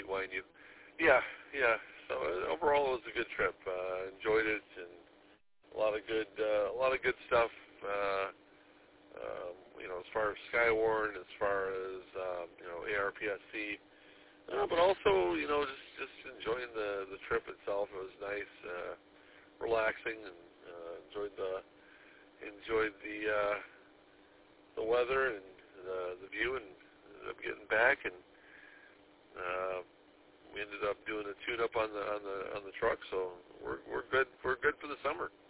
wind you. Yeah, yeah. So overall, it was a good trip. Enjoyed it, and a lot of good stuff. As far as Skywarn, as far as ARPSC, but also just enjoying the trip itself. It was nice, relaxing, and enjoyed the weather and the view, and ended up getting back, and we ended up doing a tune-up on the truck. So we're good for the summer.